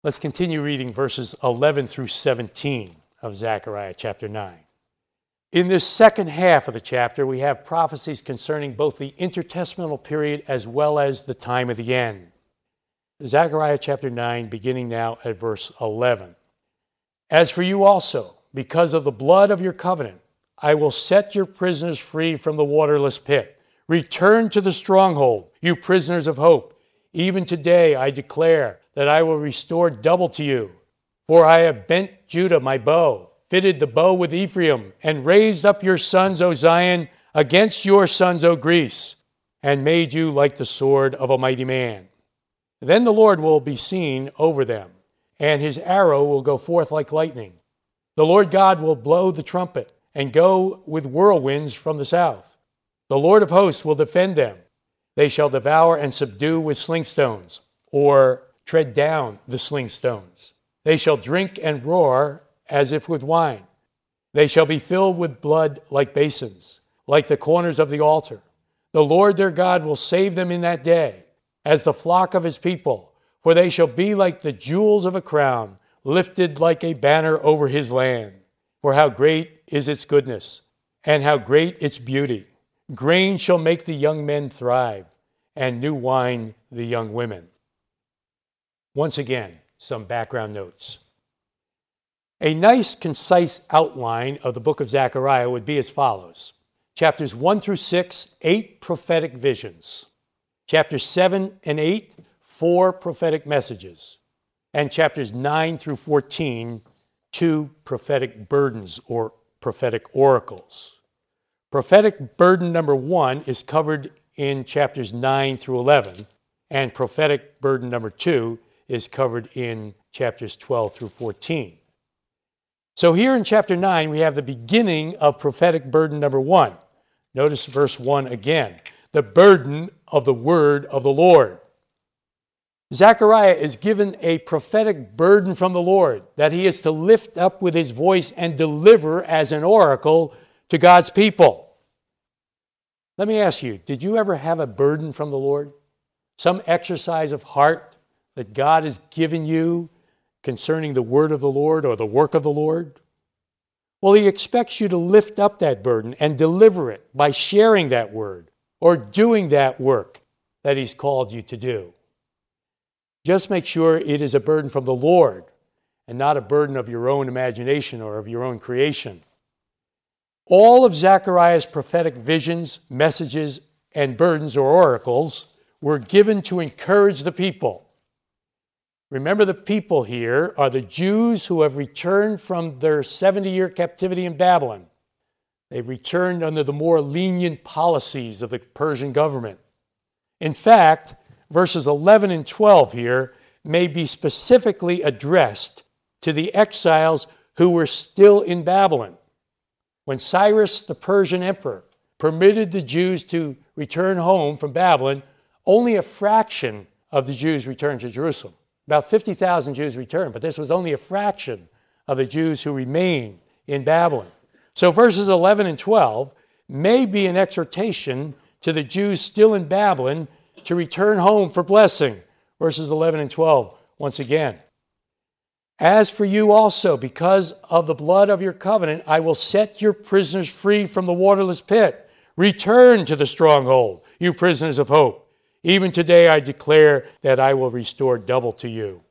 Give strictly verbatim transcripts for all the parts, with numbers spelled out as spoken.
Let's continue reading verses eleven through seventeen of Zechariah chapter nine. In this second half of the chapter, we have prophecies concerning both the intertestamental period as well as the time of the end. Zechariah chapter nine, beginning now at verse eleven. As for you also, because of the blood of your covenant, I will set your prisoners free from the waterless pit. Return to the stronghold, you prisoners of hope. Even today I declare that I will restore double to you. For I have bent Judah my bow, fitted the bow with Ephraim, and raised up your sons, O Zion, against your sons, O Greece, and made you like the sword of a mighty man. Then the Lord will be seen over them, and his arrow will go forth like lightning. The Lord God will blow the trumpet, and go with whirlwinds from the south. The Lord of hosts will defend them. They shall devour and subdue with sling stones, or tread down the sling stones. They shall drink and roar as if with wine. They shall be filled with blood like basins, like the corners of the altar. The Lord their God will save them in that day, as the flock of his people, for they shall be like the jewels of a crown, lifted like a banner over his land. For how great is its goodness, and how great its beauty. Grain shall make the young men thrive, and new wine the young women. Once again, some background notes. A nice, concise outline of the book of Zechariah would be as follows. Chapters one through six, eight prophetic visions. Chapters seven and eight, four prophetic messages. And chapters nine through fourteen, two prophetic burdens or prophetic oracles. Prophetic burden number one is covered in chapters nine through eleven, and prophetic burden number two is covered in chapters twelve through fourteen. So here in chapter nine, we have the beginning of prophetic burden number one. Notice verse one again. The burden of the word of the Lord. Zechariah is given a prophetic burden from the Lord that he is to lift up with his voice and deliver as an oracle to God's people. Let me ask you, did you ever have a burden from the Lord? Some exercise of heart that God has given you concerning the word of the Lord or the work of the Lord? Well, he expects you to lift up that burden and deliver it by sharing that word or doing that work that he's called you to do. Just make sure it is a burden from the Lord and not a burden of your own imagination or of your own creation. All of Zechariah's prophetic visions, messages, and burdens or oracles were given to encourage the people. Remember, the people here are the Jews who have returned from their seventy-year captivity in Babylon. They've returned under the more lenient policies of the Persian government. In fact, verses eleven and twelve here may be specifically addressed to the exiles who were still in Babylon. When Cyrus, the Persian emperor, permitted the Jews to return home from Babylon, only a fraction of the Jews returned to Jerusalem. About fifty thousand Jews returned, but this was only a fraction of the Jews who remained in Babylon. So verses eleven and twelve may be an exhortation to the Jews still in Babylon to return home for blessing. Verses eleven and twelve, once again. As for you also, because of the blood of your covenant, I will set your prisoners free from the waterless pit. Return to the stronghold, you prisoners of hope. Even today I declare that I will restore double to you.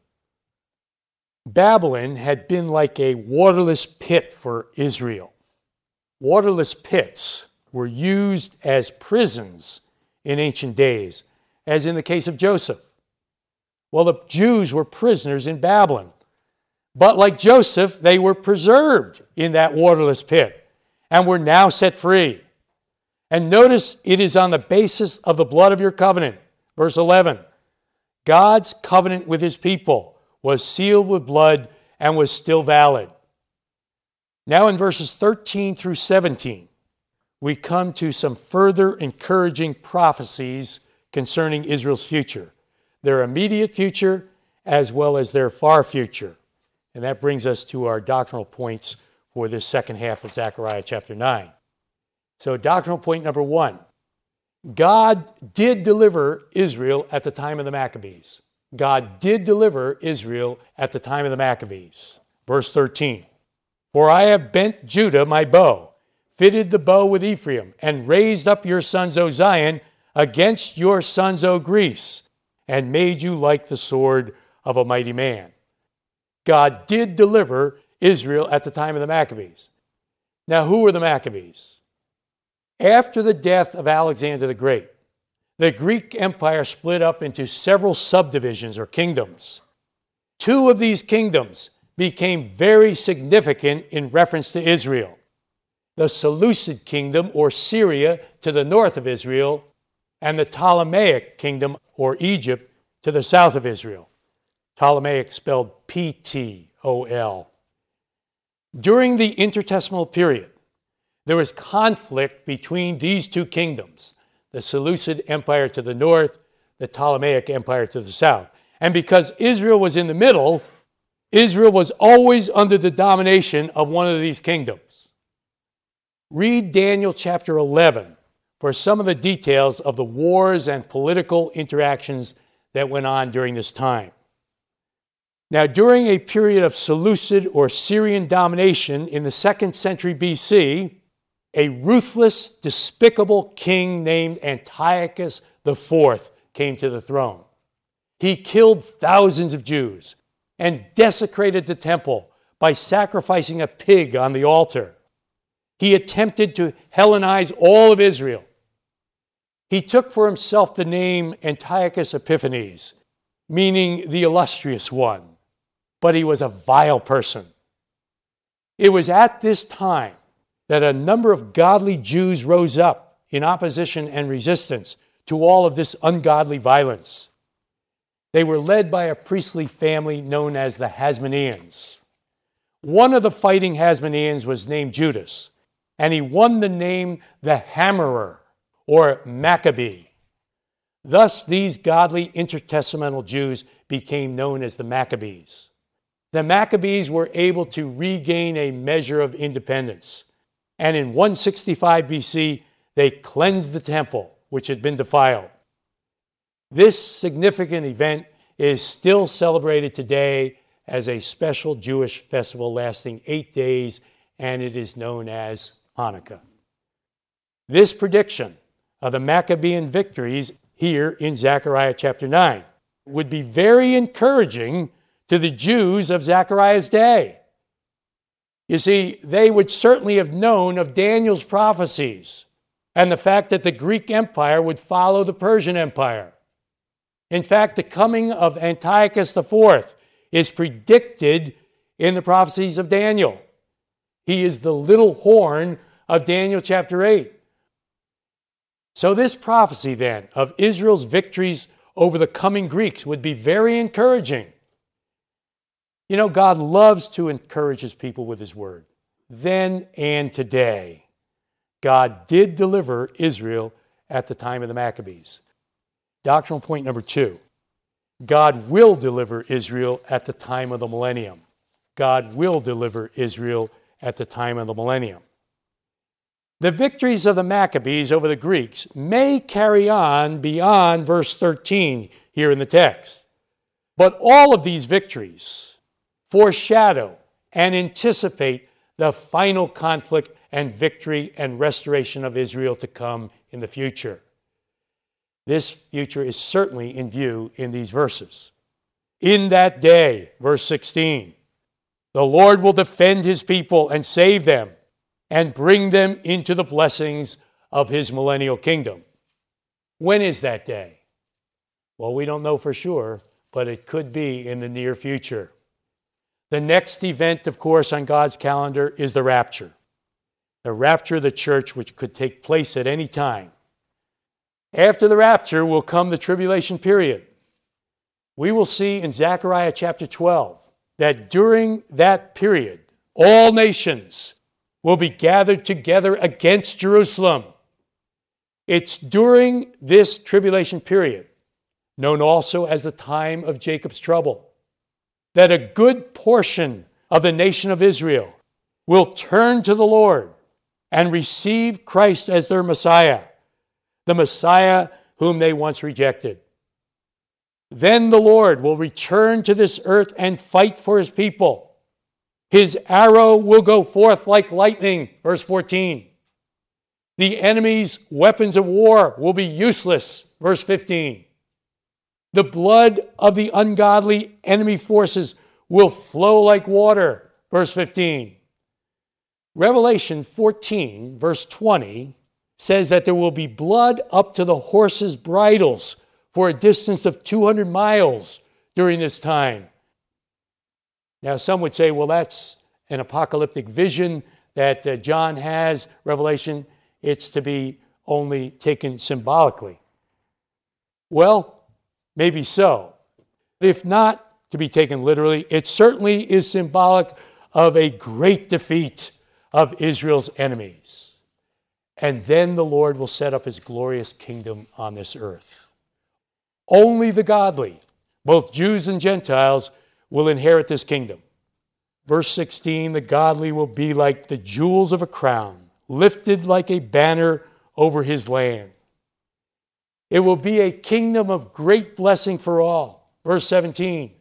Babylon had been like a waterless pit for Israel. Waterless pits were used as prisons in ancient days, as in the case of Joseph. Well, the Jews were prisoners in Babylon. But like Joseph, they were preserved in that waterless pit and were now set free. And notice it is on the basis of the blood of your covenant. Verse eleven, God's covenant with his people was sealed with blood and was still valid. Now in verses thirteen through seventeen, we come to some further encouraging prophecies concerning Israel's future, their immediate future as well as their far future. And that brings us to our doctrinal points for this second half of Zechariah chapter nine. So doctrinal point number one, God did deliver Israel at the time of the Maccabees. God did deliver Israel at the time of the Maccabees. Verse thirteen, "For I have bent Judah my bow, fitted the bow with Ephraim, and raised up your sons, O Zion, against your sons, O Greece, and made you like the sword of a mighty man." God did deliver Israel at the time of the Maccabees. Now, who were the Maccabees? After the death of Alexander the Great, the Greek Empire split up into several subdivisions or kingdoms. Two of these kingdoms became very significant in reference to Israel. The Seleucid kingdom, or Syria, to the north of Israel, and the Ptolemaic kingdom, or Egypt, to the south of Israel. Ptolemaic spelled P T O L. During the intertestamental period, there was conflict between these two kingdoms, the Seleucid Empire to the north, the Ptolemaic Empire to the south. And because Israel was in the middle, Israel was always under the domination of one of these kingdoms. Read Daniel chapter eleven for some of the details of the wars and political interactions that went on during this time. Now, during a period of Seleucid or Syrian domination in the second century B C, a ruthless, despicable king named Antiochus the Fourth came to the throne. He killed thousands of Jews and desecrated the temple by sacrificing a pig on the altar. He attempted to Hellenize all of Israel. He took for himself the name Antiochus Epiphanes, meaning the illustrious one, but he was a vile person. It was at this time that a number of godly Jews rose up in opposition and resistance to all of this ungodly violence. They were led by a priestly family known as the Hasmoneans. One of the fighting Hasmoneans was named Judas, and he won the name the Hammerer, or Maccabee. Thus, these godly intertestamental Jews became known as the Maccabees. The Maccabees were able to regain a measure of independence, and in one sixty-five B C, they cleansed the temple, which had been defiled. This significant event is still celebrated today as a special Jewish festival lasting eight days, and it is known as Hanukkah. This prediction of the Maccabean victories here in Zechariah chapter nine would be very encouraging to the Jews of Zechariah's day. You see, they would certainly have known of Daniel's prophecies and the fact that the Greek Empire would follow the Persian Empire. In fact, the coming of Antiochus the Fourth is predicted in the prophecies of Daniel. He is the little horn of Daniel chapter eight. So this prophecy then of Israel's victories over the coming Greeks would be very encouraging. You know, God loves to encourage his people with his word. Then and today, God did deliver Israel at the time of the Maccabees. Doctrinal point number two, God will deliver Israel at the time of the millennium. God will deliver Israel at the time of the millennium. The victories of the Maccabees over the Greeks may carry on beyond verse thirteen here in the text. But all of these victories foreshadow and anticipate the final conflict and victory and restoration of Israel to come in the future. This future is certainly in view in these verses. In that day, verse sixteen, the Lord will defend his people and save them and bring them into the blessings of his millennial kingdom. When is that day? Well, we don't know for sure, but it could be in the near future. The next event, of course, on God's calendar is the rapture. The rapture of the church, which could take place at any time. After the rapture will come the tribulation period. We will see in Zechariah chapter twelve that during that period, all nations will be gathered together against Jerusalem. It's during this tribulation period, known also as the time of Jacob's trouble, that a good portion of the nation of Israel will turn to the Lord and receive Christ as their Messiah, the Messiah whom they once rejected. Then the Lord will return to this earth and fight for his people. His arrow will go forth like lightning, verse fourteen. The enemy's weapons of war will be useless, verse fifteen. The blood of the ungodly enemy forces will flow like water, verse fifteen. Revelation fourteen, verse twenty, says that there will be blood up to the horses' bridles for a distance of two hundred miles during this time. Now, some would say, well, that's an apocalyptic vision that uh, John has, Revelation. It's to be only taken symbolically. Well, maybe so. If not to be taken literally, it certainly is symbolic of a great defeat of Israel's enemies. And then the Lord will set up his glorious kingdom on this earth. Only the godly, both Jews and Gentiles, will inherit this kingdom. Verse sixteen, the godly will be like the jewels of a crown, lifted like a banner over his land. It will be a kingdom of great blessing for all. Verse seventeen,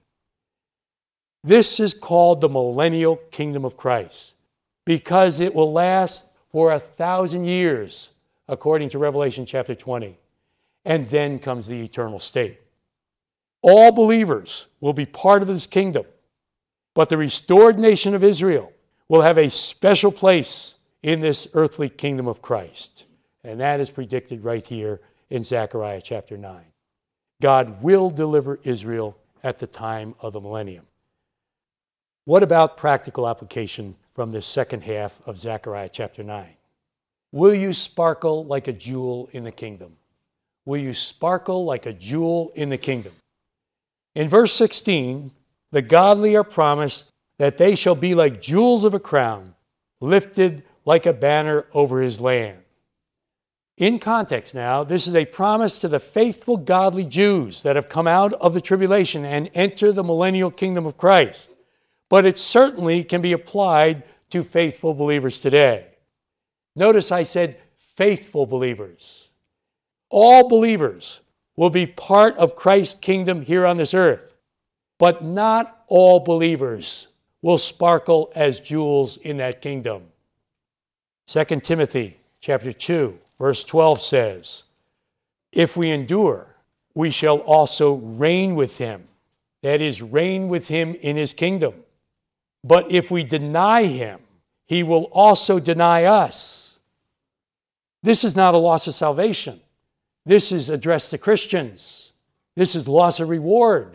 this is called the millennial kingdom of Christ because it will last for a thousand years, according to Revelation chapter twenty. And then comes the eternal state. All believers will be part of this kingdom, but the restored nation of Israel will have a special place in this earthly kingdom of Christ. And that is predicted right here in Zechariah chapter nine. God will deliver Israel at the time of the millennium. What about practical application from this second half of Zechariah chapter nine? Will you sparkle like a jewel in the kingdom? Will you sparkle like a jewel in the kingdom? In verse sixteen, the godly are promised that they shall be like jewels of a crown, lifted like a banner over his land. In context now, this is a promise to the faithful godly Jews that have come out of the tribulation and enter the millennial kingdom of Christ. But it certainly can be applied to faithful believers today. Notice I said faithful believers. All believers will be part of Christ's kingdom here on this earth, but not all believers will sparkle as jewels in that kingdom. Second Timothy chapter two, verse twelve says, if we endure, we shall also reign with him. That is, reign with him in his kingdom. But if we deny him, he will also deny us. This is not a loss of salvation. This is addressed to Christians. This is loss of reward.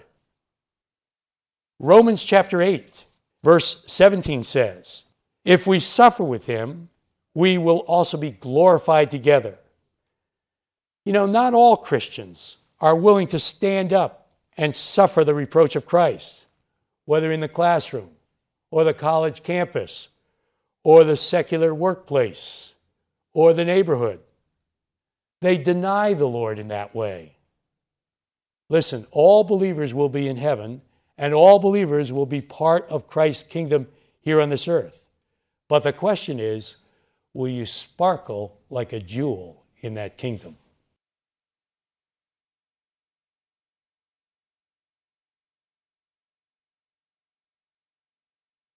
Romans chapter eight, verse seventeen says, if we suffer with him, we will also be glorified together. You know, not all Christians are willing to stand up and suffer the reproach of Christ, whether in the classroom or the college campus or the secular workplace or the neighborhood. They deny the Lord in that way. Listen, all believers will be in heaven, and all believers will be part of Christ's kingdom here on this earth. But the question is, will you sparkle like a jewel in that kingdom?